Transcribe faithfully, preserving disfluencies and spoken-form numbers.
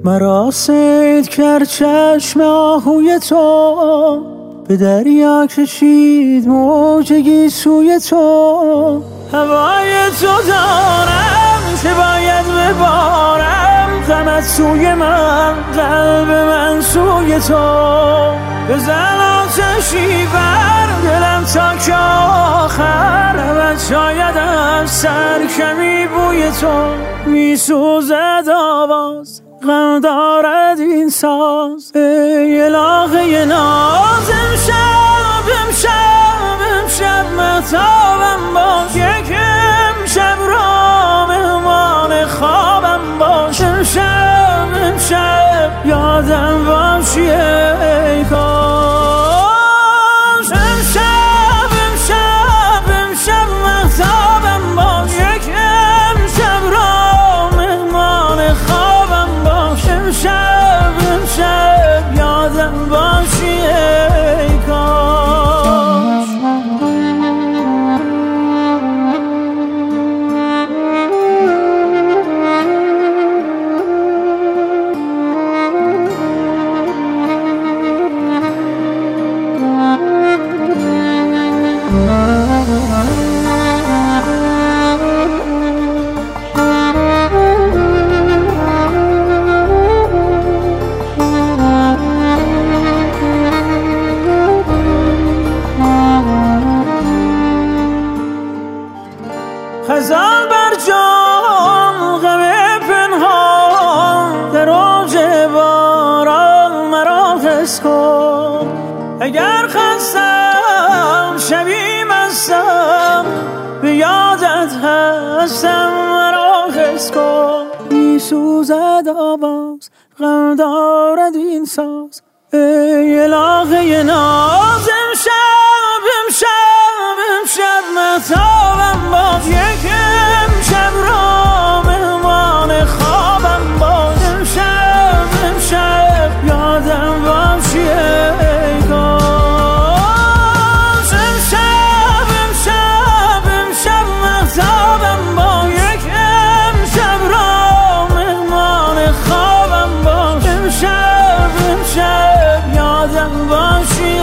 مرا صید کرد چشم آهوی تو، به دریا کشید موج سوی تو. هوای تو دارم که باید ببارم، غمت سوی من، قلب من سوی تو. بزن آتشی بر دلم تا که آخر ابد شاید از سر کمی بوی تو. میسوزد آواز، غم دارد این ساز، ای الهه ناز. امشب امشب امشب مهتابم باش، یک امشب را مهمان خوابم باش. امشب امشب یادم باشی ای کاش. امشب امشب امشب مهتابم باش، یک امشب را مهمان خوابم باش. امشب امشب یادم باشی ای کاش. خزان بر جان، غم پنهان، در اوج باران مرا حس کن. اگر خستم شبی مستم، به یادت هستم مرا حس کن. میسوزد آواز، غم دارد این ساز، ای الهه ناز. امشب امشب امشب مهتابم باش، یک امشب را مهمان خوابم باش. امشب امشب یادم باشی ای کاش. امشب امشب امشب مهتابم باش، یک امشب را مهمان خوابم باش. امشب امشب یادم باشی